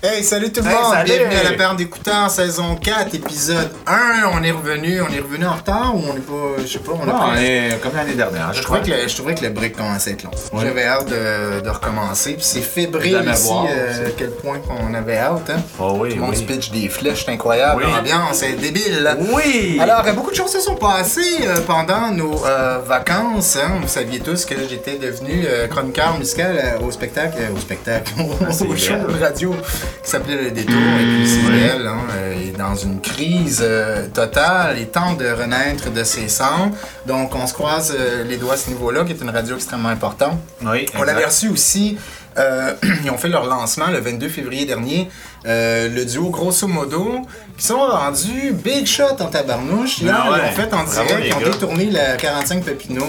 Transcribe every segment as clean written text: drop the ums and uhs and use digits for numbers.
Hey, salut tout le monde! Salut. Bienvenue à la Perle d'écouteurs, saison 4, épisode 1. On est revenu en retard ou on est pas. Je sais pas, On est comme l'année dernière. Je trouvais que le break commençait à être long. Ouais. J'avais hâte de recommencer. Puis c'est fébrile ici à quel point qu'on avait hâte. Hein? Oh oui, tout le monde se pitch des flèches, c'est incroyable. Oui. L'ambiance, c'est débile. Oui! Alors, beaucoup de choses se sont passées pendant nos vacances. Hein? Vous saviez tous que j'étais devenu chroniqueur musical au spectacle, au show de radio qui s'appelait Le Détour. Et puis CDL est dans une crise totale. Il tente de renaître de ses cendres. Donc, on se croise les doigts à ce niveau-là, qui est une radio extrêmement importante. Oui, on l'avait reçu aussi. Ils ont fait leur lancement le 22 février dernier. Le duo Grosso Modo, qui sont rendus big shot en tabarnouche. Là, ils l'ont fait en direct. Ils ont détourné le 45 Papineau.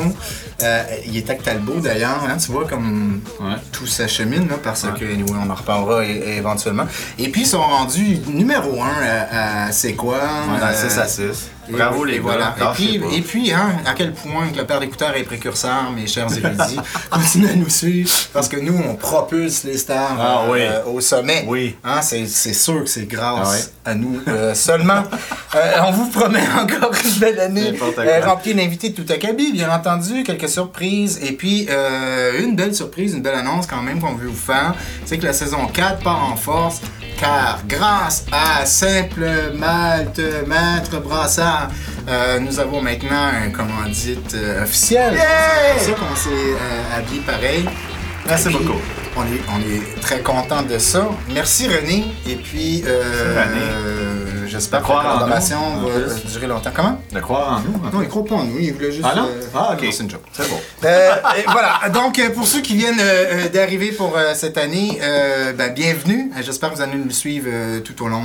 Il est avec Talbot d'ailleurs. Hein, tu vois comme tout s'achemine, là, parce que on en reparlera éventuellement. Et puis ils sont rendus numéro 1 à C'est quoi? Dans 6 à 6. Bravo les gars. Voilà. Et puis hein, à quel point que la Perle d'écouteurs est précurseur, mes chers érudits. Continuez à nous suivre parce que nous, on propulse les stars au sommet. Oui. Hein, c'est sûr que c'est grâce à nous seulement. On vous promet encore une belle année remplie d'invités de tout acabit, bien entendu, quelques surprises. Et puis, une belle surprise, une belle annonce quand même qu'on veut vous faire, c'est que la saison 4 part en force. Car grâce à Simple Malte Maître Brassard, nous avons maintenant un commandite officiel. C'est pour ça qu'on s'est habillé pareil. Merci beaucoup. On est très content de ça. Merci René. Et puis, j'espère que la collaboration va durer longtemps. Comment? De croire en nous. Non, il ne croit pas en nous. Il voulait juste... Ah non? Ok. C'est une joke. C'est bon. Voilà. Donc, pour ceux qui viennent d'arriver pour cette année, bienvenue. J'espère que vous allez nous suivre tout au long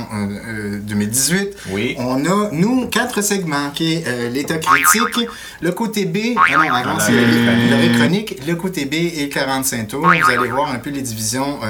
2018. Oui. On a, nous, 4 segments, qui est l'état critique, le côté B, avant c'est l'arrêt chronique, le côté B et 45 tours. Vous allez voir un peu les divisions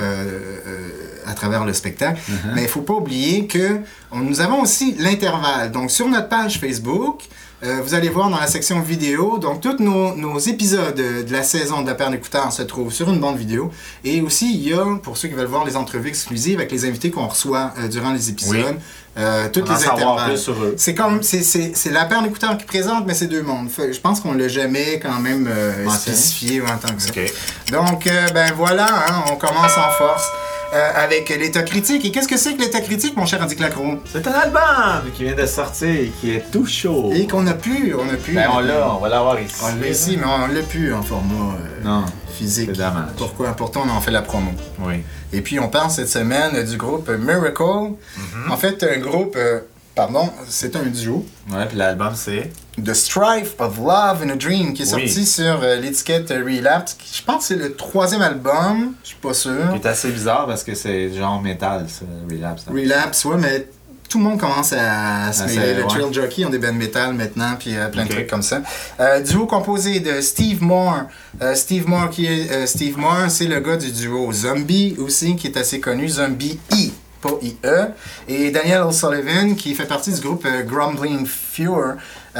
à travers le spectacle. Mais il ne faut pas oublier que nous avons aussi l'intervalle. Donc, sur notre page Facebook, vous allez voir dans la section vidéo, donc tous nos épisodes de la saison de la Perle d'écouteurs se trouvent sur une bande vidéo. Et aussi, il y a, pour ceux qui veulent voir les entrevues exclusives avec les invités qu'on reçoit durant les épisodes, toutes les intervalles. C'est comme, c'est la Perle d'écouteurs qui présente, mais c'est deux mondes. Je pense qu'on l'a jamais quand même spécifié en tant que ça. Okay. Donc, voilà, hein, on commence en force. Avec l'état critique. Et qu'est-ce que c'est que l'état critique, mon cher Andy Clacro? C'est un album qui vient de sortir et qui est tout chaud. Et qu'on a pu. Ben on va l'avoir ici. On l'a ici, mais on l'a pu en format physique. C'est dommage. Pourquoi? Pourtant, on en fait la promo. Oui. Et puis, on parle cette semaine du groupe Miracle. En fait, un groupe... c'est un duo. Ouais, puis l'album, c'est... The Strife of Love in a Dream, qui est sorti sur l'étiquette Relapse. Je pense que c'est le 3e album, je suis pas sûr. Qui est assez bizarre parce que c'est genre métal, ça, Relapse. Hein. Relapse, ouais, mais tout le monde commence à se mêler. Le Trail Jockey ont des bands métal maintenant, puis plein de trucs comme ça. Duo composé de Steve Moore. Steve Moore, c'est le gars du duo Zombie aussi, qui est assez connu, Zombie I. Pas IE, et Daniel O'Sullivan qui fait partie du groupe Grumbling Fewer,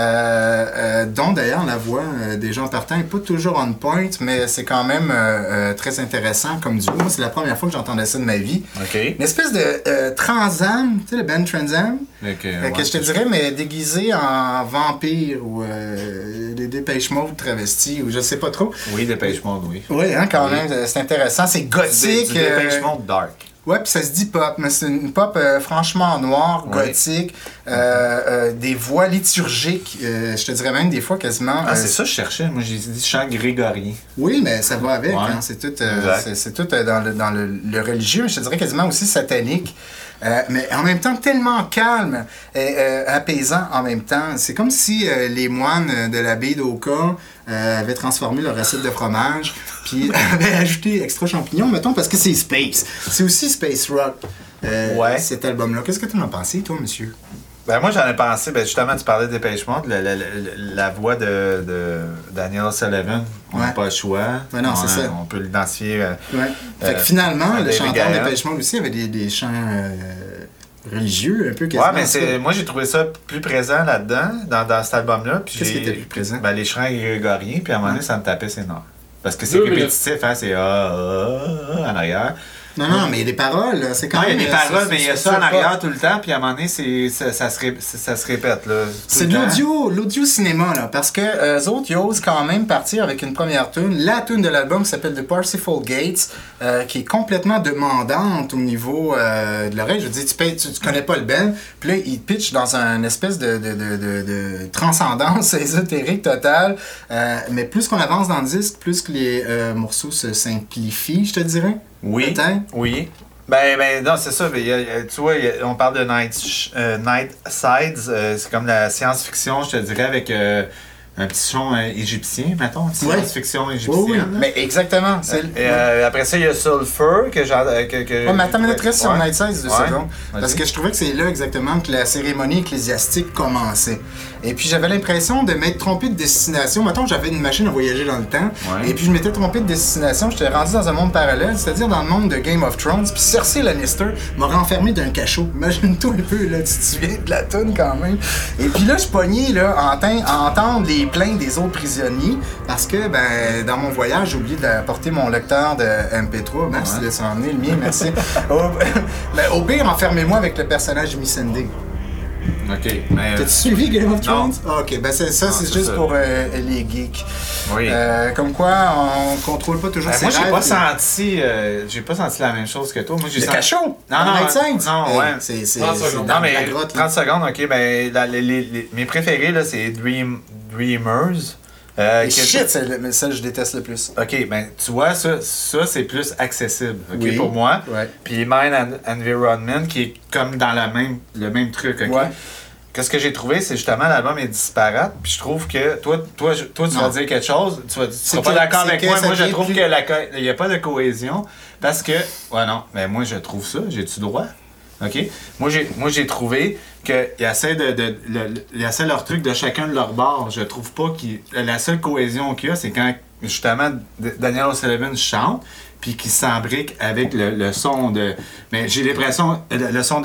dont d'ailleurs la voix des gens partants n'est pas toujours on point, mais c'est quand même très intéressant comme duo. C'est la première fois que j'entendais ça de ma vie. Okay. Une espèce de Transam, tu sais le band Transam, que je te dirais, mais déguisé en vampire ou des Dépêche Mode travestis, ou je sais pas trop. Oui, Dépêche Mode, oui. Oui, hein, quand même, c'est intéressant. C'est gothique. Du Dépêche Mode dark. Ouais, puis ça se dit pop, mais c'est une pop franchement noire, gothique, des voix liturgiques, je te dirais même des fois quasiment... c'est ça que je cherchais, moi j'ai dit chant grégorien. Oui, mais ça va avec, hein, c'est tout, dans le religieux, mais je te dirais quasiment aussi satanique. Mais en même temps tellement calme et apaisant en même temps. C'est comme si les moines de l'abbaye d'Oka avaient transformé leur recette de fromage puis avaient ajouté extra champignons, mettons, parce que c'est space. C'est aussi space rock, cet album-là. Qu'est-ce que tu en as pensé, toi, monsieur? Ben moi, j'en ai pensé, justement, tu parlais de Dépêche Mode, la voix de Daniel O'Sullivan, on n'a pas le choix. Ben non, c'est ça. On peut l'identifier. Fait que finalement, le chanteur de Gaël. Dépêche Mode aussi avait des chants religieux, un peu quasiment. Ouais, mais moi, j'ai trouvé ça plus présent là-dedans, dans cet album-là. Qu'est-ce qui était plus présent? Les chants grégoriens, puis à un moment donné, ça me tapait ses nerfs. Parce que c'est répétitif, hein, c'est en arrière. Non, mais les paroles, c'est quand même... Il y a des paroles, mais il y a ça en arrière tout le temps, puis à un moment donné, ça se répète. Là, c'est de l'audio cinéma, là, parce que eux autres, ils osent quand même partir avec une première tune. La tune de l'album s'appelle The Parsifal Gates, qui est complètement demandante au niveau de l'oreille. Je veux dire, tu connais pas le band, puis là, ils pitchent dans une espèce de transcendance ésotérique totale, mais plus qu'on avance dans le disque, plus que les morceaux se simplifient, je te dirais. Oui, peut-être. Oui. Ben non, c'est ça. Tu vois, on parle de Night Sides. C'est comme la science-fiction, je te dirais, avec un petit son égyptien, mettons. Science-fiction égyptienne. Oui. Mais exactement. Après ça, il y a Sulfur que j'ai... mais attends, reste sur Night Sides 2 secondes. Parce que je trouvais que c'est là exactement que la cérémonie ecclésiastique commençait. Et puis j'avais l'impression de m'être trompé de destination. Mettons, j'avais une machine à voyager dans le temps. Et puis je m'étais trompé de destination. J'étais rendu dans un monde parallèle, c'est-à-dire dans le monde de Game of Thrones. Puis Cersei Lannister m'a renfermé d'un cachot. Imagine-toi un peu, là, tu te souviens de la toune quand même. Et puis là, je pognais là, à entendre les plaintes des autres prisonniers. Parce que dans mon voyage, j'ai oublié d'apporter mon lecteur de MP3. Merci de s'en emmener, le mien, merci. Au pire, enfermez-moi avec le personnage de Missandei. OK. T'as-tu suivi Game of Thrones? Ah, OK, c'est juste ça. Pour les geeks. Oui. Comme quoi, on contrôle pas toujours ses moi, rêves. j'ai pas senti la même chose que toi. Moi, j'ai le cachot! Non, c'est non, mais 30 secondes, OK. Mes préférés, là, c'est Dreamers. Shit, c'est ça je déteste le plus. OK, tu vois, ça c'est plus accessible pour moi. Ouais. Puis Mind Environment, qui est comme dans le même truc, OK? Ouais. Qu'est-ce que j'ai trouvé, c'est justement l'album est disparate. Puis je trouve que toi tu vas dire quelque chose, tu seras pas d'accord avec moi. Moi, je trouve qu'il n'y a pas de cohésion. Parce que, mais moi, je trouve ça, j'ai-tu droit? OK? Moi, j'ai trouvé qu'ils essaient leur truc de chacun de leur bord. Je trouve pas la seule cohésion qu'il y a, c'est quand, justement, Daniel O'Sullivan chante, puis qu'il s'embrique avec le son de... Mais j'ai l'impression... Le son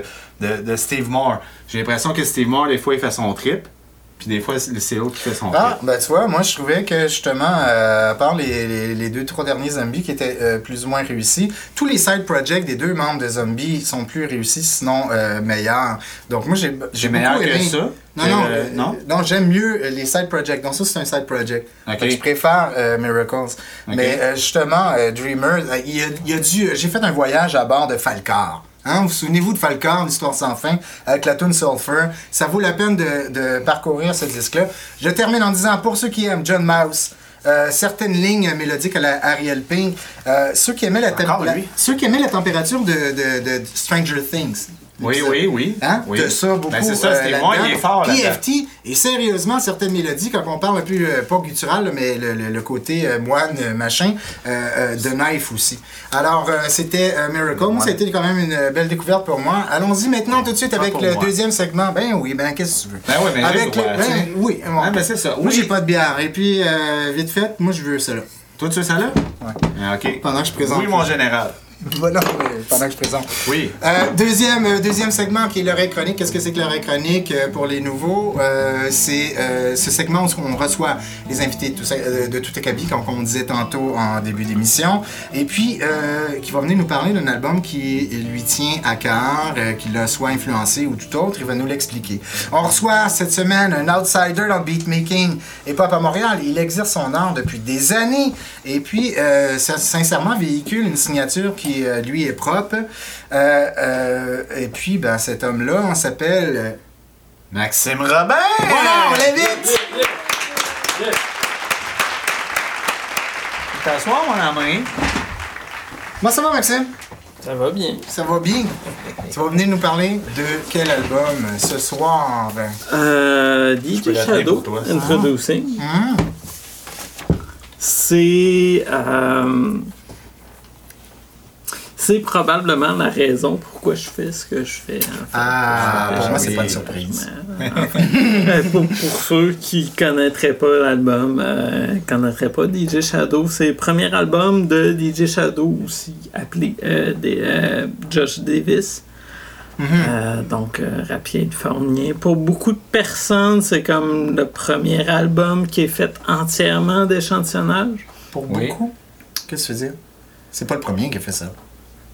de Steve Moore. J'ai l'impression que Steve Moore, des fois, il fait son trip. Puis des fois, c'est l'autre qui fait son trip. Tu vois, moi, je trouvais que, justement, à part les 2-3 derniers Zombies qui étaient plus ou moins réussis, tous les side projects des 2 membres de Zombies sont plus réussis, sinon meilleurs. Donc, moi, j'ai meilleur beaucoup aimé... que ça? Non, j'aime mieux les side projects. Donc, ça, c'est un side project. Okay. Je préfère Miracles. Okay. Mais, justement, Dreamers, j'ai fait un voyage à bord de Falcar. Vous souvenez-vous de Falcon, l'histoire sans fin, avec la tune Sulfur. Ça vaut la peine de parcourir ce disque-là. Je termine en disant, pour ceux qui aiment John Mouse, certaines lignes mélodiques à la Ariel Pink, ceux qui aimaient la température de Stranger Things. Oui. De ça, beaucoup. C'est ça, c'était moi, il est fort là. PFT, et sérieusement, certaines mélodies, quand on parle un peu, pas guttural, mais le côté moine, machin, de Knife aussi. Alors, c'était Miracle. Moi, c'était quand même une belle découverte pour moi. Allons-y maintenant tout de suite avec le deuxième segment. Qu'est-ce que tu veux? C'est ça. Moi, j'ai pas de bière. Et puis, vite fait, moi, je veux ça là. Toi, tu veux ça là? Ouais. OK. Pendant que je présente. Oui, mon général. Voilà, pendant que je présente. Oui. Deuxième segment qui est l'oreille chronique. Qu'est-ce que c'est que l'oreille chronique pour les nouveaux? C'est ce segment où on reçoit les invités de tout acabit, comme on disait tantôt en début d'émission. Et puis, qui va venir nous parler d'un album qui lui tient à cœur, qui l'a soit influencé ou tout autre. Il va nous l'expliquer. On reçoit cette semaine un outsider dans le beatmaking et pop à Montréal. Il exerce son art depuis des années. Et puis, sincèrement, véhicule une signature qui lui est propre. Et puis, cet homme-là, on s'appelle... Maxime Robert! Voilà, on l'invite! T'asseoir, mon ami? Comment ça va, Maxime? Ça va bien. Ça va bien. Tu vas venir nous parler de quel album ce soir? DJ Shadow, Introducing. C'est probablement la raison pourquoi je fais ce que je fais. En fait. Pour moi, c'est pas une surprise. Pour ceux qui connaîtraient pas l'album, connaîtraient pas DJ Shadow, c'est le premier album de DJ Shadow aussi, appelé Josh Davis. Donc, Rapien Fournier. Pour beaucoup de personnes, c'est comme le premier album qui est fait entièrement d'échantillonnage. Pour beaucoup? Qu'est-ce que tu veux dire? C'est pas le premier qui a fait ça.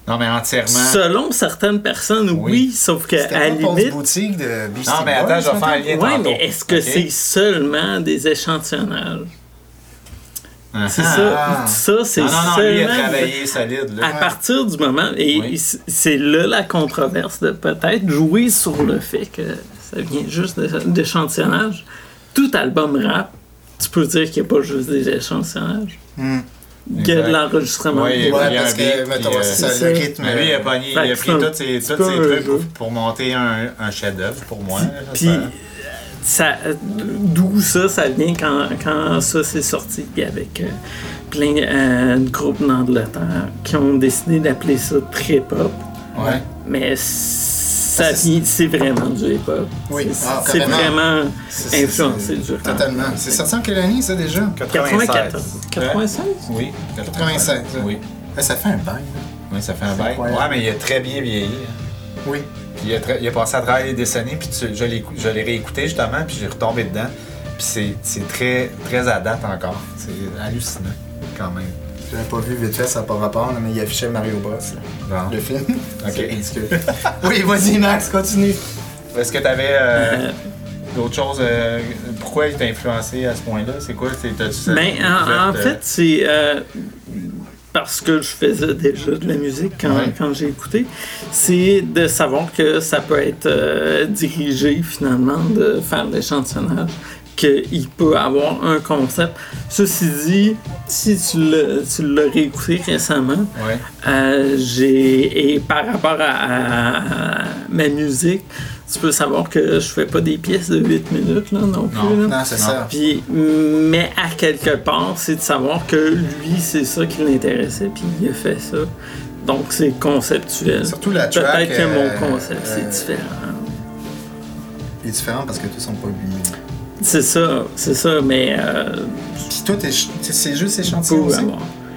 Non, mais entièrement. Selon certaines personnes, oui, sauf que à la limite. Boutique de Beastie Non, mais attends, je vais faire un lien. Oui, mais est-ce que c'est seulement des échantillonnages? C'est ça. Ça, c'est non, seulement. lui, il a travaillé solide. Là. À partir du moment. Et c'est là la controverse de peut-être jouer sur le fait que ça vient juste d'échantillonnage. Tout album rap, tu peux dire qu'il n'y a pas juste des échantillonnages. Il y a de l'enregistrement. Oui, parce que, mettons, c'est ça, le rythme. Lui, il a pris tous ses trucs pour monter un chef-d'œuvre pour moi. Puis, d'où ça vient quand ça s'est sorti avec plein de groupes d'Angleterre qui ont décidé d'appeler ça trip-hop. Ouais. Mais c'est vraiment du hip-hop. Oui, c'est vraiment influencé du rap. Totalement. C'est sorti en quelle année, ça, déjà? 94. 96? Oui. 96. Oui. Ça fait un bail. Oui, ça fait un bail. Ouais, mais il a très bien vieilli. Oui. Puis il a passé à travers les décennies, puis je l'ai réécouté justement, puis j'ai retombé dedans. Puis c'est très, très à date encore. C'est hallucinant, quand même. Je l'avais pas vu vite fait, ça n'a pas rapport, là, mais il affichait Mario Bros. Là, le film. Ok. Oui, vas-y, Max, continue. Est-ce que tu avais d'autres choses? Pourquoi il t'a influencé à ce point-là? C'est quoi? En fait, c'est parce que je faisais déjà de la musique quand j'ai écouté. C'est de savoir que ça peut être dirigé, finalement, de faire l'échantillonnage. Qu'il peut avoir un concept. Ceci dit, si tu l'as réécouté récemment, et par rapport à ma musique, tu peux savoir que je fais pas des pièces de 8 minutes là, non plus. Non, c'est ça. Puis, mais à quelque part, c'est de savoir que lui, c'est ça qui l'intéressait, puis il a fait ça. Donc, c'est conceptuel. Surtout la track. Peut-être que mon concept, c'est différent. Il est différent parce que tous sont pas lui. C'est ça, mais... Puis toi, c'est juste échantillon aussi?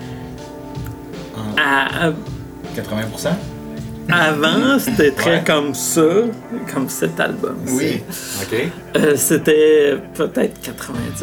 80%? Avant, c'était très comme ça, comme cet album. Oui. OK. C'était peut-être 90%.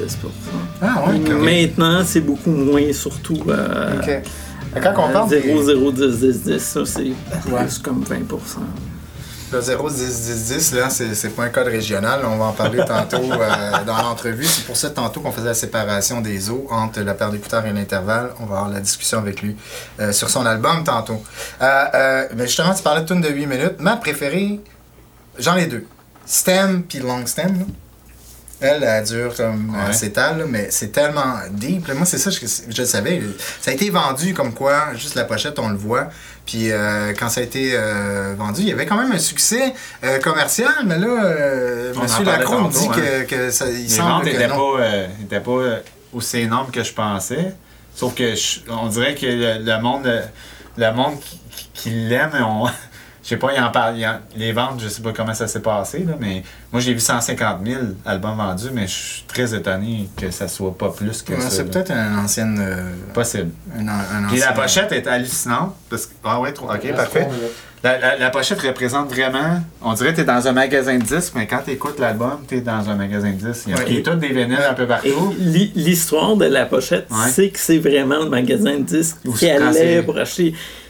Ah ouais? Maintenant, c'est beaucoup moins, surtout... OK. Quand on parle 0, 10, 10, 10, ça, c'est plus comme 20%. Le 0, 10, 10, 10, là, c'est pas un code régional. On va en parler tantôt dans l'entrevue. C'est pour ça, tantôt, qu'on faisait la séparation des eaux entre la paire d'écouteurs et l'intervalle. On va avoir la discussion avec lui sur son album tantôt. Mais justement, tu parlais de tune de 8 minutes. Ma préférée, j'en ai deux. Stem puis Long Stem. Là. Elle dure comme s'étale, mais c'est tellement deep. Là, moi, c'est ça, je le savais. Ça a été vendu comme quoi, juste la pochette, on le voit. Puis quand ça a été vendu, il y avait quand même un succès commercial, mais là, M. Lacroix me dit que ça, il semble que non. N'était pas aussi énorme que je pensais. Sauf que on dirait que le monde qui l'aime, je sais pas, il en parle. Les ventes, je sais pas comment ça s'est passé, là, mais moi j'ai vu 150 000 albums vendus, mais je suis très étonné que ça soit pas plus que ça. C'est peut-être une ancienne. Possible. Un Puis la pochette est hallucinante. Parce que, ok, parfait. La pochette représente vraiment. On dirait que t'es dans un magasin de disques, mais quand t'écoutes l'album, t'es dans un magasin de disques. Il y a tous des vinyles un peu partout. L'histoire de la pochette, c'est que c'est vraiment le magasin de disques qui allait pour acheter.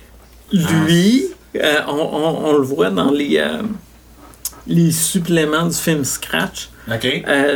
Lui. On le voit dans les suppléments du film Scratch. OK.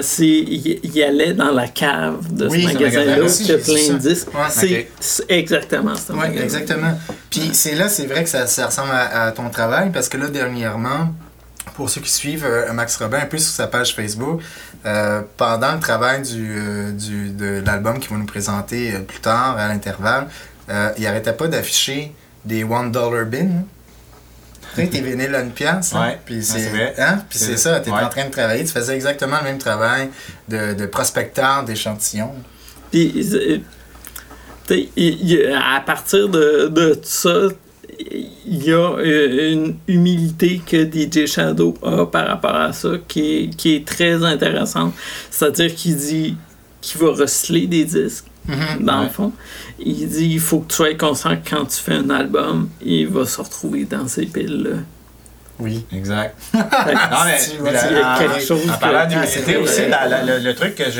Il allait dans la cave de ce magasin-là, qui a plein de disques. C'est exactement ça. Oui, exactement. Puis c'est vrai que ça ressemble à ton travail, parce que là, dernièrement, pour ceux qui suivent Max Robin un peu sur sa page Facebook, pendant le travail de l'album qu'il va nous présenter plus tard, à l'intervalle, il n'arrêtait pas d'afficher des $1 bins. Tu sais, tes vinyles à 1$. Ouais, puis c'est vrai. Hein? Puis c'est ça, tu es en train de travailler. Tu faisais exactement le même travail de prospecteur d'échantillons. Puis, à partir de ça, il y a une humilité que DJ Shadow a par rapport à ça qui est très intéressante. C'est-à-dire qu'il dit qu'il va recycler des disques. Dans le fond, il dit il faut que tu sois conscient que quand tu fais un album, il va se retrouver dans ces piles-là. Oui. Exact. Non, mais il y a quelque chose en parlant que- d'humilité aussi, le truc que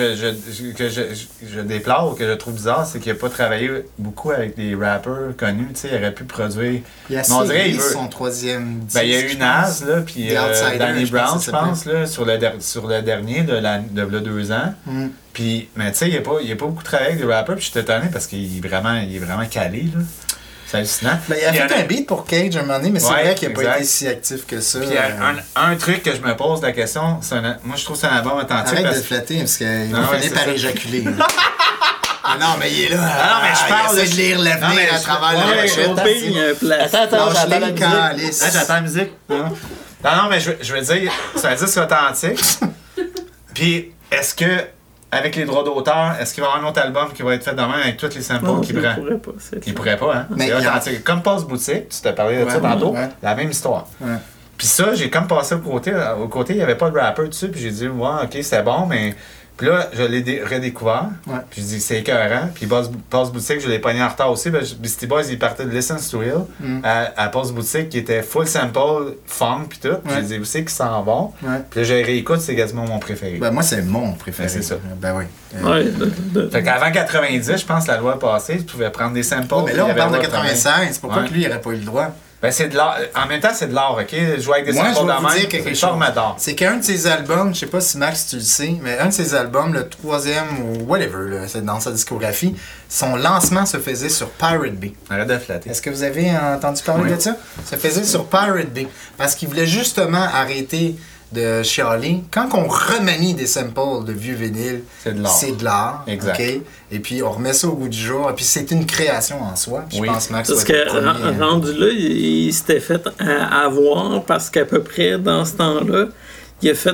je déplore ou que je trouve bizarre, c'est qu'il n'a pas travaillé beaucoup avec des rappers connus. Tu sais, il aurait pu produire. Il y a Mais on dirait, son troisième disque. Ben, il y a eu je Nas, pense. là, puis The Outsider, Danny je pense Brown, que je ça pense, là, sur le dernier de là 2 ans. Puis, mais tu sais, il n'a pas beaucoup travaillé avec des rappers, puis je suis étonné parce qu'il est vraiment calé, là. C'est hallucinant. Ben, il a fait un beat pour Cage un moment donné, mais c'est Ouais, vrai qu'il n'a pas exact. été si actif que ça. Puis un truc que je me pose la question, moi je trouve que c'est un album authentique. Arrête parce de te flatter parce qu'il Non, va ouais, finir c'est par ça. éjaculer. là. Ah non, mais il est là. non, mais je parle il essaie de lire Non, mais l'avenir à je- travers la Ouais, pochette. Attends, Lâche-les, j'attends la musique. calice. J'attends la musique. Non, mais je veux dire, c'est un disque authentique. Puis, est-ce que, avec les droits d'auteur, est-ce qu'il va y avoir un autre album qui va être fait demain avec tous les samples Non, qu'il il prend? pourrait pas. Il pourrait pas, hein? Mais C'est il y a- authentique. Comme Passe Boutique, tu t'as parlé de ça Ouais, tantôt, ouais. la même histoire. Ouais. Puis ça, j'ai comme passé au côté, il n'y avait pas de rapper dessus, puis j'ai dit, ouais, ok, c'était bon, mais. Puis là, je l'ai redécouvert, Ouais. puis j'ai dit, c'est écœurant. Puis Passe Boutique, je l'ai pogné en retard aussi, parce que Beastie Boys, ils partaient de Listen to Hill à Passe Boutique, qui était full sample, funk, puis tout. Puis j'ai dit, aussi qu'ils s'en vont. Ouais. Puis là, j'ai réécoute, c'est quasiment mon préféré. Ben, moi, c'est mon préféré. Ben, c'est ça. Ben oui. Ouais, Fait qu'avant 90, je pense, la loi passée, tu pouvais prendre des samples. Oh, mais là, puis il on y avait parle de le droit 96. Pourquoi Ouais. que lui, il n'aurait pas eu le droit? Ben, c'est de l'art. En même temps, c'est de l'art, OK? Jouer avec des Moi, je samples vais de vous même, dire quelque c'est chose. format d'art. C'est qu'un de ses albums, je sais pas si Max tu le sais, mais un de ses albums, le 3e ou whatever, là, c'est dans sa discographie, son lancement se faisait sur Pirate Bay. Arrête de flatter. Est-ce que vous avez entendu parler Oui. de ça? Ça faisait sur Pirate Bay. Parce qu'il voulait justement arrêter de chialer. Quand on remanie des samples de vieux vinyles, C'est de l'art. c'est de l'art. Exact. OK? Et puis on remet ça au goût du jour. Et puis c'est une création en soi. Puis Oui. je pense Max Parce va être que le premier, rendu là, il s'était fait avoir parce qu'à peu près dans ce temps-là, il a fait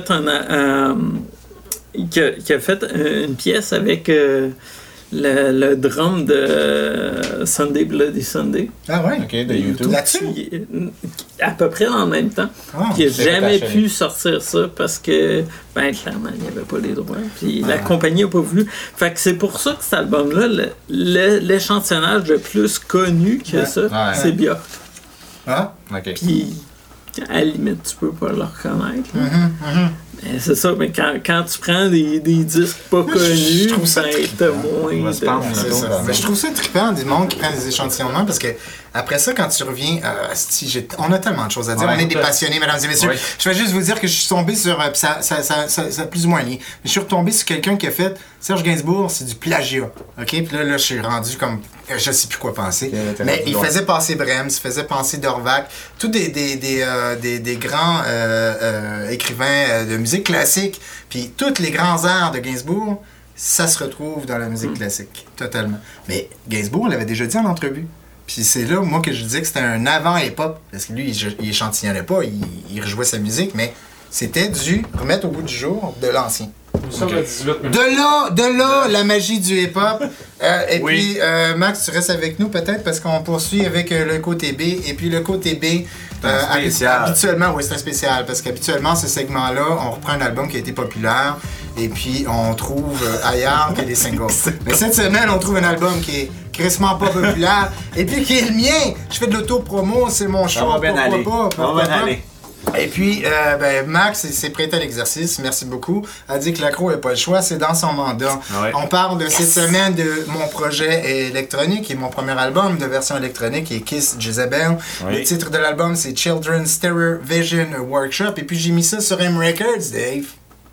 il a fait une pièce avec le drum de Sunday Bloody Sunday. Ah ouais? OK, de YouTube. Là-dessus? À peu près dans le même temps. Ah, Puis il n'a c'est jamais passionné. pu sortir ça parce que, ben, clairement, il n'y avait pas les droits. Puis la compagnie n'a pas voulu. Fait que c'est pour ça que cet album-là, l'échantillonnage le plus connu que Ouais. ça, Ouais. c'est Björk. Ah? OK. Puis, à la limite, tu peux pas le reconnaître. là. Mais c'est ça, mais quand tu prends des disques pas connus, je trouve ça ben, trippant. t'as On moins va de... se prendre C'est le tour, ça. quand Mais même. je trouve ça trippant du monde qui prend des échantillonnements parce que après ça, quand tu reviens, on a tellement de choses à dire. Ouais. On est des passionnés, mesdames et messieurs. Oui. Je vais juste vous dire que je suis tombé sur. Puis ça a plus ou moins lié. Je suis retombé sur quelqu'un qui a fait Serge Gainsbourg, c'est du plagiat. OK? Puis là, je suis rendu comme. Je sais plus quoi penser. Ok, t'es Mais rendu il loin. faisait passer Brahms, il faisait passer Dorvac, tous des grands écrivains de musique classique. Puis tous les grands airs de Gainsbourg, ça se retrouve dans la musique classique, totalement. Mais Gainsbourg l'avait déjà dit en entrevue. Puis c'est là, moi, que je disais que c'était un avant hip-hop. Parce que lui, il échantillonnait pas, il rejouait sa musique, mais c'était du remettre au bout du jour de l'ancien. De là, la magie du hip-hop. Et Oui. puis, Max, tu restes avec nous peut-être parce qu'on poursuit avec le côté B. Et puis, le côté B, un spécial. habituellement, oui, c'est un spécial. Parce qu'habituellement, ce segment-là, on reprend un album qui a été populaire et puis on trouve ailleurs que des singles. Mais cette semaine, on trouve un album qui est crissement pas populaire et puis qui est le mien. Je fais de l'auto-promo, c'est mon show. Ça va bien pourquoi aller. pas, Ça va pourquoi bien pas. aller. Et puis, Max s'est prêté à l'exercice, merci beaucoup. A dit que l'accro n'a pas le choix, c'est dans son mandat. Ouais. On parle de cette semaine de mon projet électronique et mon premier album de version électronique qui est Kiss Jezebel. Oui. Le titre de l'album c'est Children's Terror Vision Workshop. Et puis j'ai mis ça sur M Records, Dave.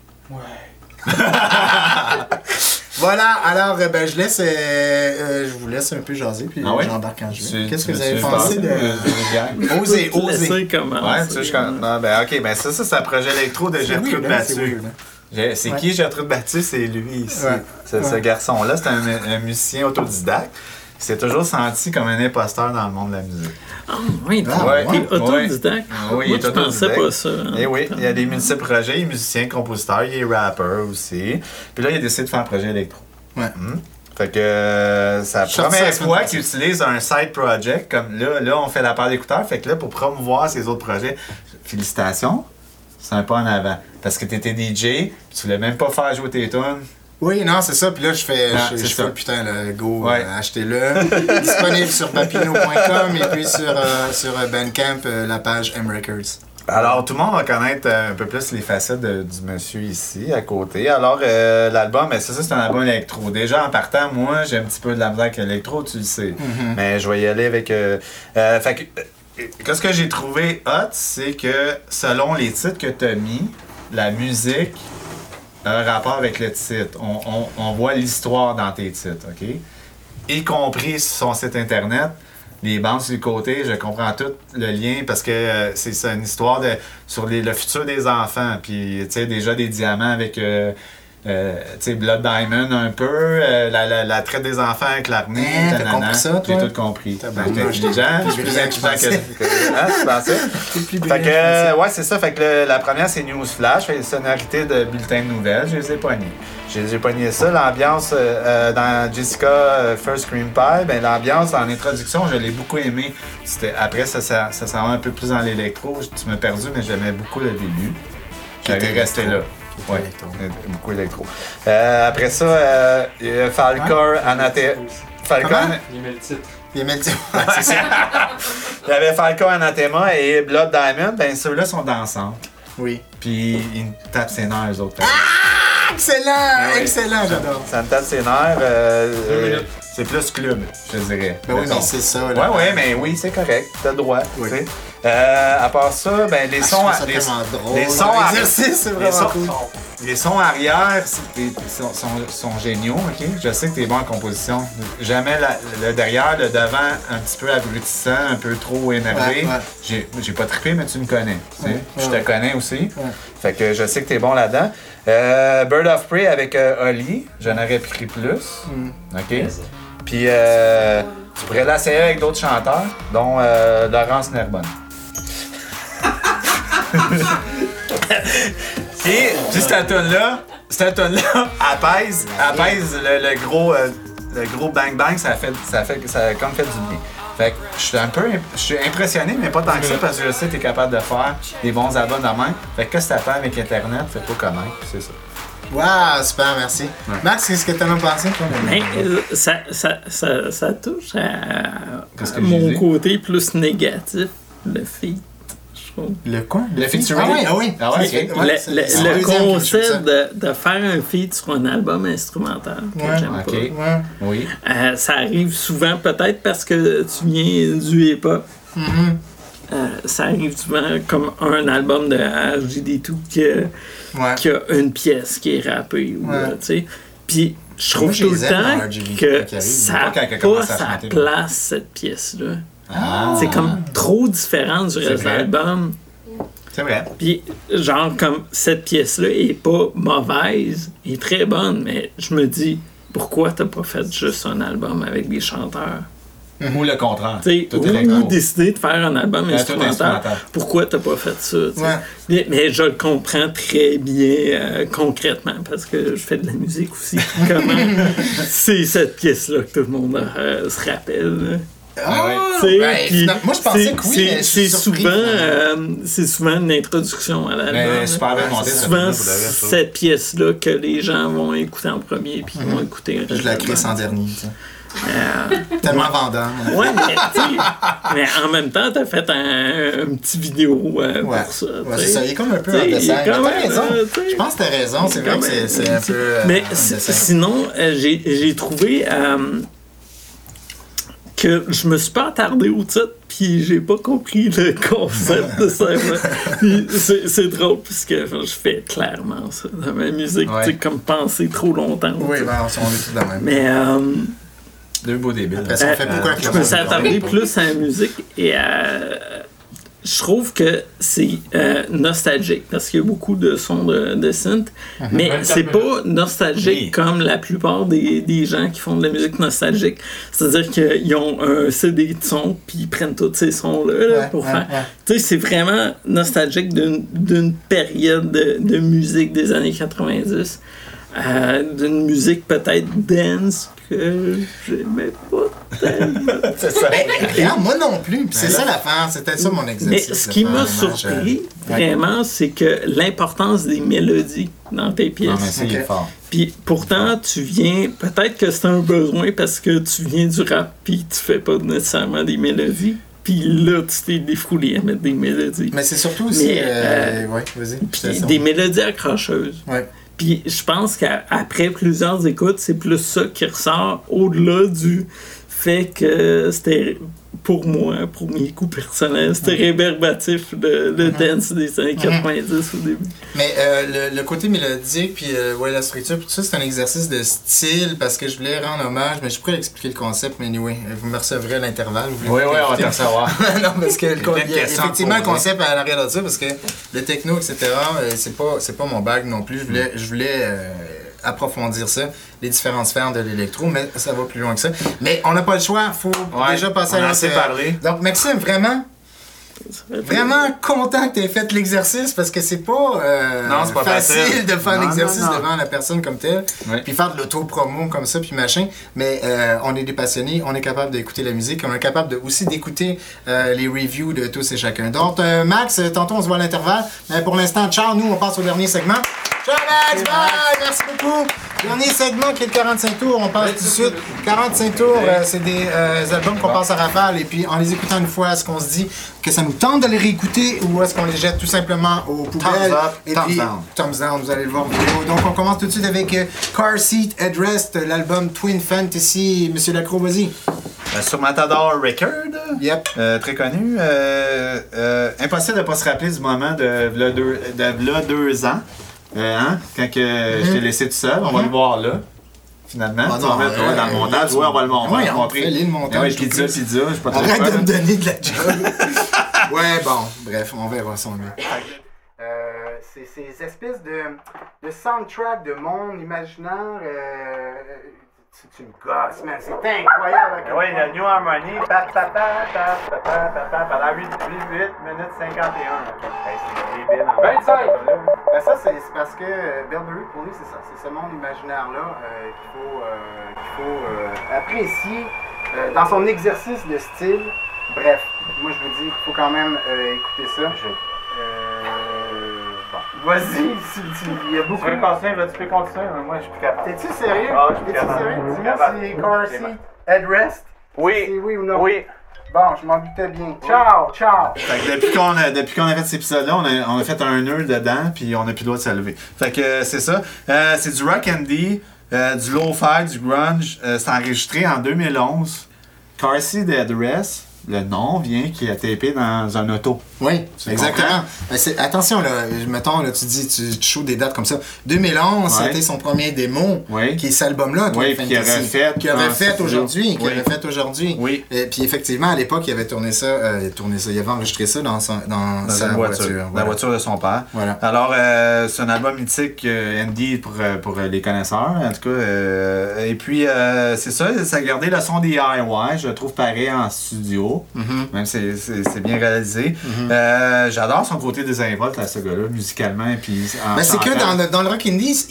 Voilà, alors je laisse, je vous laisse un peu jaser puis Ah ouais? j'embarque en jeu. Tu- Qu'est-ce que tu- vous avez tu pensé penses, de Osez, Faut te osez. laisser commencer. Ouais, tu sais, non, ben ok, ben ça c'est un projet électro de Gertrude weird, hein, c'est Battu. weird, hein. C'est Ouais. qui Gertrude Battu? C'est lui ici. Ouais. Ce Ouais. garçon-là, c'est un musicien autodidacte. Il s'est toujours senti comme un imposteur dans le monde de la musique. Ah, oui, Ah, ouais. t'es autodidacte. Oui, il Moi, est je pensais autodidacte. pas ça. hein. Et oui, il y a des multiples projets, il est musicien, compositeur, il est rappeur aussi. Puis là, il a décidé de faire un projet électro. Ouais. Fait que c'est la Je sors ça la première semaine fois passée. qu'il utilise un side project. Comme là, on fait la part d'écouteurs. Fait que là, pour promouvoir ses autres projets, félicitations, c'est un pas en avant. Parce que t'étais DJ, puis tu voulais même pas faire jouer tes tunes. Oui, non, c'est ça. Puis là, je fais c'est je ça. fais putain, le go, Ouais. achetez-le. Disponible sur papino.com et puis sur Bandcamp, la page M Records. Alors, tout le monde va connaître un peu plus les facettes du monsieur ici, à côté. Alors, l'album, c'est un album électro. Déjà, en partant, moi, j'ai un petit peu de la misère avec l'électro, tu le sais. Mm-hmm. Mais je vais y aller avec... qu'est-ce que j'ai trouvé hot, c'est que selon les titres que tu as mis, la musique a un rapport avec le titre. On voit l'histoire dans tes titres, OK? Y compris sur son site Internet. Les bandes sur le côté, je comprends tout le lien parce que c'est une histoire sur le futur des enfants. Puis, tu sais, déjà des diamants avec, tu sais, Blood Diamond un peu, la traite des enfants avec l'armée. T'as compris ça, toi? J'ai tout compris. J'étais intelligent, je suis plus intelligent que... Hein, tu pensais? Fait que, ouais, c'est ça. Fait que la première, c'est Newsflash, fait les sonorités de bulletin de nouvelles. Je les ai pognées. J'ai pogné ça. L'ambiance dans Jessica First Cream Pie, ben, l'ambiance en introduction, je l'ai beaucoup aimé. Après, ça s'en va un peu plus dans l'électro. Tu m'as perdu, mais j'aimais beaucoup le début. J'allais rester là. Oui, beaucoup électro. Après ça, Falcor, Anathema. Il met le titre. Il met le titre. C'est ça. Il y avait Falcor, Anathema et Blood Diamond. Ben, ceux-là sont dansants. Oui. Puis, ils tapent ses nerfs, eux autres. Excellent! Excellent, j'adore. Ça me tape ses nerfs. C'est plus club, je dirais. Ben oui, mais c'est ça. Là. Ouais, mais oui, c'est correct. T'as le droit. Oui. À part ça, ben, les sons. C'est tellement drôle. Les sons l'exercice, c'est vraiment cool. Les sons arrière sont géniaux, OK? Je sais que t'es bon en composition. Jamais le derrière, le devant, un petit peu abrutissant, un peu trop énervé. Ouais. J'ai pas trippé, mais tu me connais. Je te connais aussi. Ouais. Fait que je sais que t'es bon là-dedans. Bird of Prey avec Oli, j'en aurais pris plus. OK? Puis tu pourrais l'essayer avec d'autres chanteurs, dont Laurence Nerbonne. Et cette tune-là apaise le gros bang bang, ça a comme fait du bien. Fait que je suis impressionné, mais pas tant que ça, parce que je sais que t'es capable de faire des bons albums de même. Fait que qu'est-ce que t'attends avec Internet, fais-toi connaître, c'est ça. Wow, super, merci. Ouais. Max, qu'est-ce que t'en as pensé, toi? Mais ça touche à mon côté plus négatif, le feat. Le quoi? Le featuring? Ah oui. Le concept de faire un feat sur un album instrumental que j'aime pas. Ouais. Oui. Ça arrive souvent, peut-être parce que tu viens du hip-hop. Ça arrive souvent comme un album de RJD2 qui a une pièce qui est rappée. Puis je trouve tout le temps que ça n'a pas sa place, cette pièce-là. C'est comme trop différent du reste de l'album. C'est vrai. Puis, genre, comme cette pièce-là est pas mauvaise, elle est très bonne, mais je me dis, pourquoi t'as pas fait juste un album avec des chanteurs? Ou le contraire. Ou décider de faire un album instrumental. Pourquoi t'as pas fait ça? Mais je le comprends très bien concrètement parce que je fais de la musique aussi. Comment c'est cette pièce-là que tout le monde se rappelle. Moi je pensais que oui, mais c'est souvent une introduction à l'album. Souvent cette pièce-là que les gens vont écouter en premier puis vont écouter. Je la crée en dernier. Tellement vendant. Ouais, mais en même temps, t'as fait un petit vidéo pour ça. C'est ça, il est comme un peu en dessin. T'as raison. Je pense que t'as raison, c'est vrai que c'est un peu. Mais sinon, j'ai trouvé que je me suis pas attardé au titre, puis j'ai pas compris le concept de ça. Puis c'est drôle, puisque je fais clairement ça dans ma musique, tu sais, comme penser trop longtemps. Oui, ben, on est tous de même. Mais deux beaux débiles. Je me suis attardé plus à la musique et je trouve que c'est nostalgique parce qu'il y a beaucoup de sons de synth, mais c'est pas nostalgique comme la plupart des gens qui font de la musique nostalgique. C'est-à-dire qu'ils ont un CD de sons puis ils prennent tous ces sons-là pour faire. Tu sais, c'est vraiment nostalgique d'une période de musique des années 90. D'une musique peut-être dance que j'aimais pas tellement. C'est ça. Regarde, moi non plus. Puis c'est ça l'affaire. C'était ça mon exercice. Mais ce qui m'a surpris, vraiment, c'est que l'importance des mélodies dans tes pièces. Non, mais c'est fort. Puis pourtant, tu viens... Peut-être que c'est un besoin parce que tu viens du rap puis tu fais pas nécessairement des mélodies. Puis là, tu t'es défoulé à mettre des mélodies. Mais c'est surtout aussi... ouais, vas-y. Puis des mélodies accrocheuses. Ouais. Puis je pense qu'après plusieurs écoutes, c'est plus ça qui ressort au-delà du fait que c'était, pour moi, pour mes goûts personnels, c'était réverbatif le dance des années 90 au début. Mais le côté mélodique, puis ouais, la structure, puis tout ça, c'est un exercice de style parce que je voulais rendre hommage, mais je pourrais expliquer le concept, mais anyway, vous me recevrez à l'intervalle. Oui, on va t'en savoir. Non, parce que il y a effectivement un concept à l'arrière de ça, parce que le techno, etc., c'est pas mon bag non plus. Je voulais approfondir ça, les différentes sphères de l'électro, mais ça va plus loin que ça. Mais on n'a pas le choix, il faut déjà passer à assez parlé. Donc, Maxime, vraiment content que tu aies fait l'exercice parce que c'est pas, facile de faire l'exercice devant la personne comme telle, puis faire de l'auto-promo comme ça, puis machin. Mais on est des passionnés, on est capable d'écouter la musique, on est capable aussi d'écouter les reviews de tous et chacun. Donc, Max, tantôt on se voit à l'intervalle, mais pour l'instant, ciao, nous on passe au dernier segment. Ciao Max, bye, merci beaucoup. Dernier segment qui est le 45 tours, on passe tout de suite. 45 tours, c'est des albums qu'on passe à rafale et puis en les écoutant une fois, est-ce qu'on se dit que ça nous tente de les réécouter ou est-ce qu'on les jette tout simplement aux poubelles? Thumbs up, et thumbs puis, down. Thumbs down, vous allez le voir en vidéo. Donc on commence tout de suite avec Car Seat Headrest, l'album Twin Fantasy. Monsieur Lacroix, vas-y. Sur Matador Record, Yep. très connu. Impossible de ne pas se rappeler du moment de v'là 2 ans. Quand je t'ai laissé tout seul, on va le voir là, finalement. Ah Tu vas mettre dans le montage, on va le montrer. Le montage. Pizza, je sais pas trop Arrête quoi. de me donner de la job. Ouais, bon, bref, on verra son nom. C'est ces espèces de soundtrack de monde imaginaire. Tu me gosses, man, c'est incroyable. Oui, le New Harmony, pendant 8 minutes 51. C'est débile. 25! Ben ça, c'est parce que Bilberry Police, c'est ça. C'est ce monde imaginaire-là qu'il faut apprécier dans son exercice de style. Bref, moi je vous dis qu'il faut quand même écouter ça. Vas-y, il y a beaucoup. Tu peux continuer, mais moi je suis plus capable. T'es-tu sérieux? Ah, je suis T'es-tu capable. sérieux? Je suis Dis-moi capable. si Car Seat Headrest. Oui. C'est oui ou non? Oui. Bon, je m'en doutais bien. Ciao! Fait que depuis qu'on a fait cet épisode-là, on a fait un nœud dedans, puis on n'a plus le droit de se lever. Fait que c'est ça. C'est du rock and du lo-fi, du grunge. C'est enregistré en 2011. Car Seat Headrest, le nom vient qui a tapé dans un auto. Oui, Tu exactement. Attention, là, mettons, là, tu dis, tu shoots des dates comme ça. 2011, c'était son premier démo, qui est cet album-là, Twin Fantasy, qu'il aurait fait aujourd'hui. Oui. Et puis effectivement, à l'époque, il avait tourné ça, il avait enregistré ça dans sa voiture. La Voilà. voiture de son père. Voilà. Alors, c'est un album mythique, Andy, pour les connaisseurs, en tout cas. Et puis, c'est ça a gardé le son DIY, je le trouve pareil en studio. Même si c'est bien réalisé. J'adore son côté désinvolte à ce gars-là, musicalement. Puis c'est que dans le rock indie,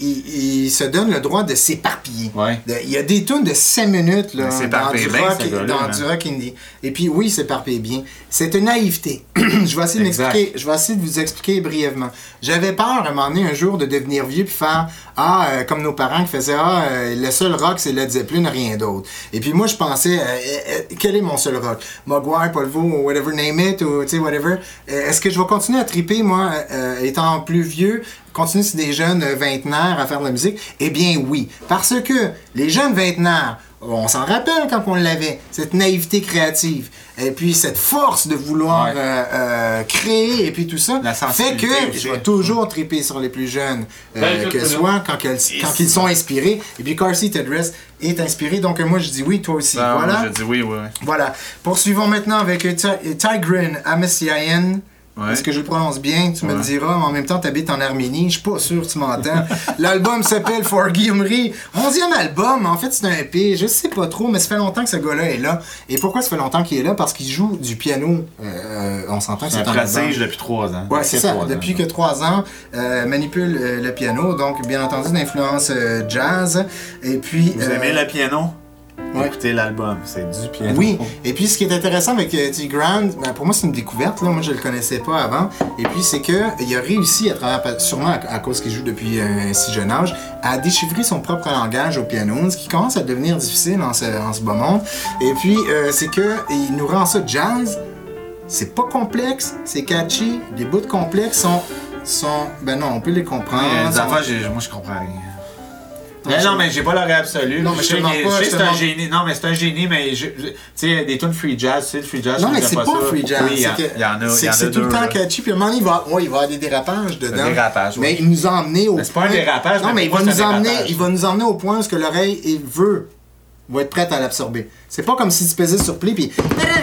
il se donne le droit de s'éparpiller. Ouais. Il y a des tunes de 5 minutes là, dans du rock indie. Et puis oui, il s'éparpille bien. C'est une naïveté. Je vais essayer de vous expliquer brièvement. J'avais peur à un moment donné, un jour, de devenir vieux puis faire comme nos parents qui faisaient le seul rock c'est Led Zeppelin, rien d'autre. Et puis moi je pensais quel est mon seul rock? Mogwai, Polvo, whatever, name it, ou tu sais, whatever. Est-ce que je vais continuer à triper, moi, étant plus vieux, continuer sur des jeunes vingtenaires à faire de la musique? Eh bien oui, parce que les jeunes vingtenaires, on s'en rappelle quand on l'avait, cette naïveté créative, et puis cette force de vouloir créer, et puis tout ça, fait que je vais toujours triper sur les plus jeunes, que ce soit quand ils sont inspirés. Et puis Car Seat Headrest est inspiré, donc moi je dis oui, toi aussi. Voilà. Je dis oui. Voilà. Poursuivons maintenant avec Tigran Amessiaen. Ouais. Est-ce que je le prononce bien? Tu me le diras, mais en même temps, tu habites en Arménie. Je suis pas sûr que tu m'entends. L'album s'appelle For Guillaumerie. 11e album. En fait, c'est un EP. Je sais pas trop, mais ça fait longtemps que ce gars-là est là. Et pourquoi ça fait longtemps qu'il est là? Parce qu'il joue du piano. On s'entend que c'est un pratique depuis 3 ans. Ouais, c'est ça. Depuis que 3 ans, manipule le piano. Donc, bien entendu, d'influence jazz. Et puis. Vous aimez le piano? écouter l'album. C'est du piano. Oui, et puis ce qui est intéressant avec T. Grant, ben, pour moi c'est une découverte, là. Moi je le connaissais pas avant, et puis c'est qu'il a réussi, à travers, sûrement à cause qu'il joue depuis un si jeune âge, à déchiffrer son propre langage au piano, ce qui commence à devenir difficile en ce bas monde. Et puis c'est qu'il nous rend ça jazz, c'est pas complexe, c'est catchy, les bouts complexes sont ben non, on peut les comprendre. Les affaires, moi je comprends rien. Non, mais j'ai pas l'oreille absolue. Non, mais je te demande pas. C'est un génie. Non, mais c'est un génie, mais tu sais, des tunes free jazz, tu sais, le free jazz. Non, mais c'est pas free jazz. Oui, il y en a. C'est tout le temps catchy, puis à un moment donné, il va y avoir des dérapages dedans. Des dérapages, oui. Mais il nous a emmenés au point. C'est pas un dérapage, non, mais il va nous emmener au point où l'oreille va être prête à l'absorber. C'est pas comme si tu pesais sur play, puis.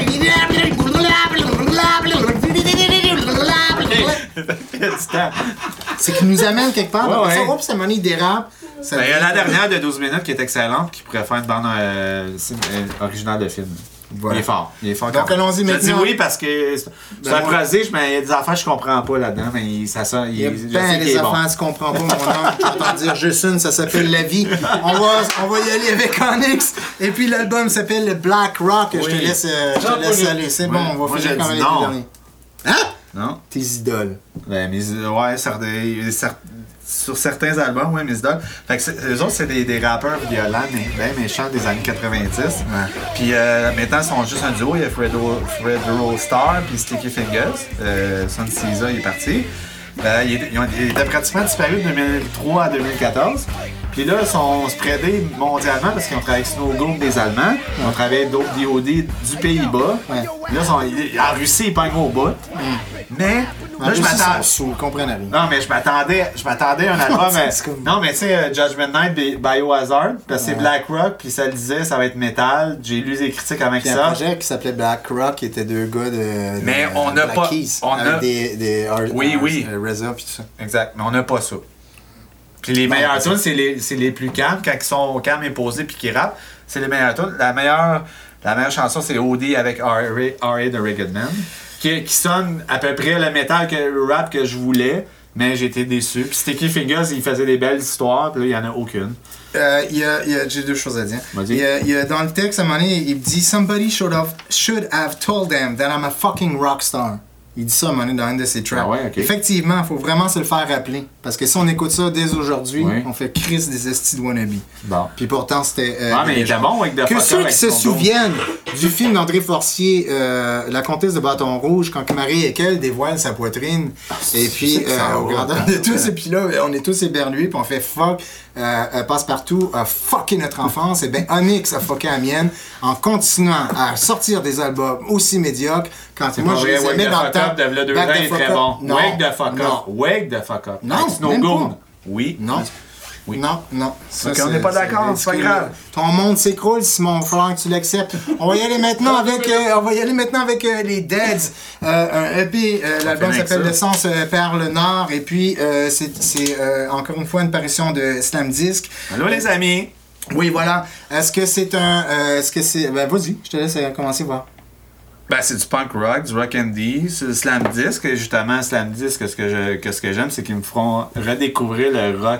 C'est qu'il nous amène quelque part. Ouais. Ça, oups, à un moment donné, il dérape. Il y a la dernière de 12 minutes qui est excellente, qui pourrait faire une bande originale de film. Voilà. Il est fort. Donc allons-y maintenant. Je dis oui parce que c'est un prodige, mais il y a des affaires que je comprends pas là-dedans, mais ça sent. Il y a bien des affaires que tu comprends pas, mon homme. Tu vas t'en dire juste une, ça s'appelle La Vie. On va y aller avec Onyx. Et puis l'album s'appelle Black Rock. Oui. Je te laisse aller. C'est bon, on va finir comme les deux derniers. Hein? Non? Tes idoles. Ben, sur certains albums, ouais, mes idoles. Fait que eux autres, c'est des rappeurs violents, mais bien méchants des années 90. Ouais. Puis maintenant, ils sont juste un duo. Il y a Fred Star puis Sticky Fingers. Sun Caesar, il est parti. Il était pratiquement disparu de 2003 à 2014. Puis là, ils sont spreadés mondialement parce qu'ils ont travaillé avec Snow Globe des Allemands. Ils ont travaillé avec d'autres DOD du Pays-Bas. Ouais. Là, en Russie, ils pognent au bout. Mais là, je m'attendais. Non, mais je m'attendais à un album. Non, mais tu sais, Judgment Night Biohazard, parce que c'est Black Rock, puis ça le disait, ça va être métal. J'ai lu des critiques avec puis ça. Un projet qui s'appelait Black Rock, qui était deux gars de mais on n'a pas. Avec des oui. RZA puis tout ça. Exact, mais on n'a pas ça. Puis les meilleurs tunes, c'est les plus calmes, quand ils sont calmes et posés puis qu'ils rappent, c'est les meilleurs tunes. La meilleure chanson, c'est OD avec R.A. de Ragged Man, qui sonne à peu près le métal, le rap que je voulais, mais j'ai été déçu. Puis Sticky Fingers, il faisait des belles histoires, puis là, il n'y en a aucune. J'ai deux choses à dire. Dans le texte, à un moment donné, il dit « Somebody should have told them that I'm a fucking rock star ». Il dit ça à un moment donné dans une de ses tracks. Ah ouais, okay. Effectivement, il faut vraiment se le faire rappeler. Parce que si on écoute ça dès aujourd'hui, on fait crise des estis de wannabe. Bon. Puis pourtant, c'était... mais il était bon avec de que ceux qui se souviennent du film d'André Forcier, La Comtesse de Bâton Rouge, quand Marie Ekel dévoile sa poitrine, et puis au grandeur de tous, et puis là, on est tous éberlués, puis on fait fuck, Passe-Partout a fucké notre enfance, et bien Onyx a fucké la mienne, en continuant à sortir des albums aussi médiocres, quand moi je les aimais dans le temps. De là 2 ans, il est très bon. Wake the fuck up. Wake the fuck up. Non, Snow Gold. Oui. Non. Oui. Non. Ça, on n'est pas d'accord, c'est pas grave. Ton monde s'écroule, Simon, il va falloir que tu l'acceptes. On va y aller maintenant avec les Deads. Un EP, l'album s'appelle Le Sens perd le Nord, et puis c'est encore une fois une parution de Slam Disc. Allô les amis. Oui, voilà. Est-ce que c'est ben vas-y, je te laisse commencer voir. Ben, c'est du punk rock, du rock indie, c'est du slam disc. Et justement, slam disc, ce que j'aime, c'est qu'ils me feront redécouvrir le rock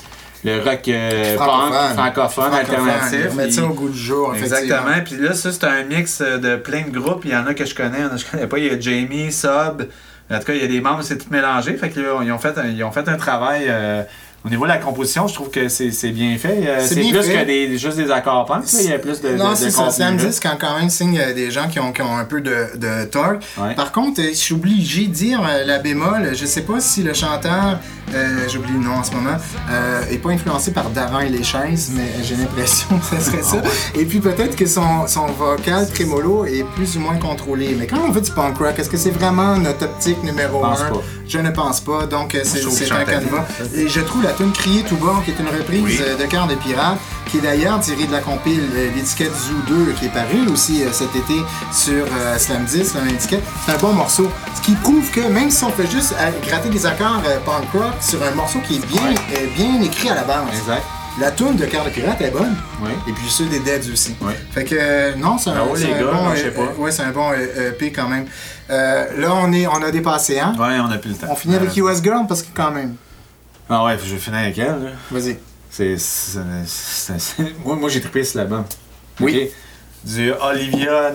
francophone, alternatif. Mettre ça au goût du jour, exactement. Puis là, ça, c'est un mix de plein de groupes. Il y en a que je connais, il y en a que je connais pas. Il y a Jamie, Sub. En tout cas, il y a des membres, c'est tout mélangé. Fait qu'ils ont fait un travail... Au niveau de la composition, je trouve que c'est bien fait. C'est plus que juste des accords punk. Il y a plus de non, c'est ça. Slam Disc quand même signe des gens qui ont un peu de torque. Ouais. Par contre, je suis obligé de dire la bémol. Je sais pas si le chanteur, j'oublie le nom en ce moment, est pas influencé par Daran et les chaises, mais j'ai l'impression que ce serait ça. Et puis peut-être que son vocal trémolo est plus ou moins contrôlé. Mais quand on fait du punk rock, est-ce que c'est vraiment notre optique numéro 1? Je ne pense pas. Donc c'est un canevas. Et je trouve la tune Crier tout bas, qui est une reprise de Cœur de Pirate, qui est d'ailleurs tirée de la compile l'étiquette Zoo 2, qui est parue aussi cet été sur Slam 10, l'étiquette. C'est un bon morceau. Ce qui prouve que même si on fait juste gratter des accords punk rock sur un morceau qui est bien écrit à la base. Exact. La tune de Cœur de Pirate est bonne. Oui. Et puis ceux des Deads aussi. Oui. Fait que non, c'est un bon c'est un bon EP quand même. Là on a dépassé, hein? Ouais, on a plus le temps. On finit avec US Girl parce que quand même. Ah ouais, je vais finir avec elle. Là. Vas-y. Moi j'ai trippé sur l'album. Oui. Du Olivia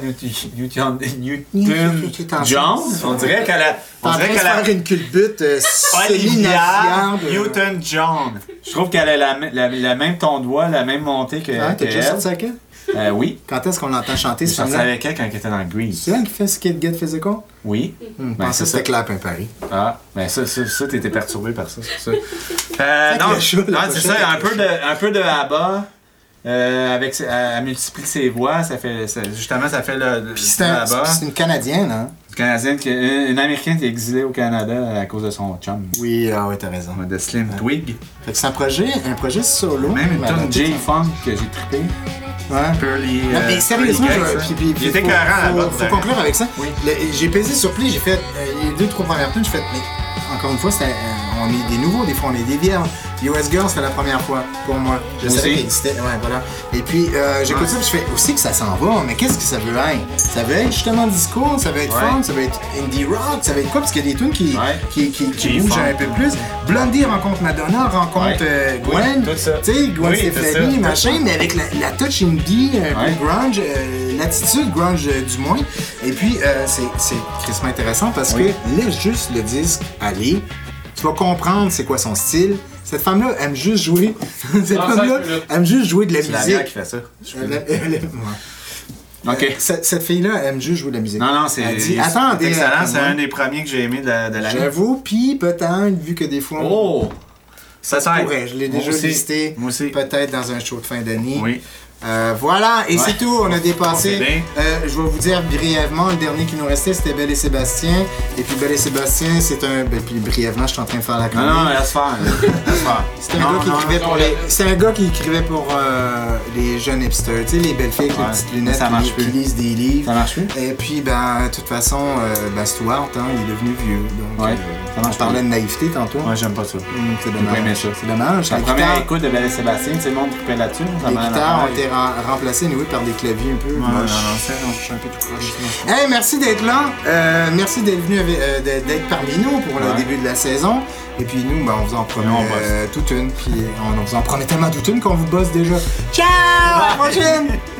Newton-John. On dirait qu'elle a... On dirait qu'elle a une culbute Olivia Newton-John. Je trouve qu'elle a la même ton de voix, la même montée que t'as déjà sorti avec elle? Oui. Quand est-ce qu'on l'entend chanter ce film-là? Je sortais avec elle quand elle était dans Grease. C'est elle qui fait Skid Get Physical? Oui. Je pensais que c'était Clap un Paris. Ah, ben ça t'étais perturbé par ça, c'est ça. Non, c'est ça, un peu de ABBA. Avec elle multiplie ses voix, ça fait le ABBA. C'est une Canadienne, hein? Une Américaine qui est exilée au Canada à cause de son chum. Oui, t'as raison. De Slim Twig. Fait que c'est un projet solo. Même une tonne J-Funk que j'ai trippé. Ouais. Pearly. Non, mais sérieusement, il était carré faut conclure avec ça. Oui. J'ai pesé sur play, j'ai fait les 2-3 premières tunes, j'ai fait, mais encore une fois, on est des nouveaux, des fois on est des vierges. US Girl, c'était la première fois pour moi. Je savais qu'il existait. Ouais, voilà. Et puis, j'écoute ça, puis je fais aussi que ça s'en va, mais qu'est-ce que ça veut être? Ça veut être justement disco, ça veut être funk, ça veut être indie rock, ça veut être quoi? Parce qu'il y a des tunes qui bougent un peu plus. Blondie rencontre Madonna, rencontre Gwen. Tout ça. Tu sais, Gwen Stefani, machin, mais avec la touch indie, un peu grunge, l'attitude grunge du moins. Et puis, c'est crissement intéressant parce que laisse juste le disque aller. Tu vas comprendre c'est quoi son style. Cette femme-là aime juste jouer. Cette femme-là aime juste jouer de la musique. C'est la qui fait ça. Ok. Cette fille-là aime juste jouer de la musique. Non, c'est excellent. C'est un des premiers que j'ai aimé de l'année. J'avoue, puis peut-être, vu que des fois... Oh! Ça se pourrait. Je l'ai déjà listé. Moi aussi. Peut-être dans un show de fin d'année. Oui. Voilà, et c'est tout, on a dépassé. Je vais vous dire brièvement, le dernier qui nous restait, c'était Belle et Sébastien. Et puis Belle et Sébastien, c'est un... puis brièvement, je suis en train de faire la chronique. Non, laisse faire. C'est un gars qui écrivait pour les jeunes hipsters, tu sais, les belles filles avec les petites lunettes qui lisent des livres. Ça marche plus. Et puis, de toute façon, Stuart, il est devenu vieux. Donc, on parlait de naïveté tantôt. Ouais, j'aime pas ça. C'est dommage. J'ai pas aimé ça. C'est dommage. La première écoute de Belle et Sébastien, tu sais, le monde coupait là-dessus. Les guitares ont été remplacées par des claviers un peu moches. Je suis un peu tout proche. Hey, merci d'être là. Merci d'être venu d'être parmi nous pour le début de la saison. Et puis nous, on vous en promet toute une. Puis on vous en promet tellement toute une qu'on vous bosse déjà. Ciao! À la prochaine!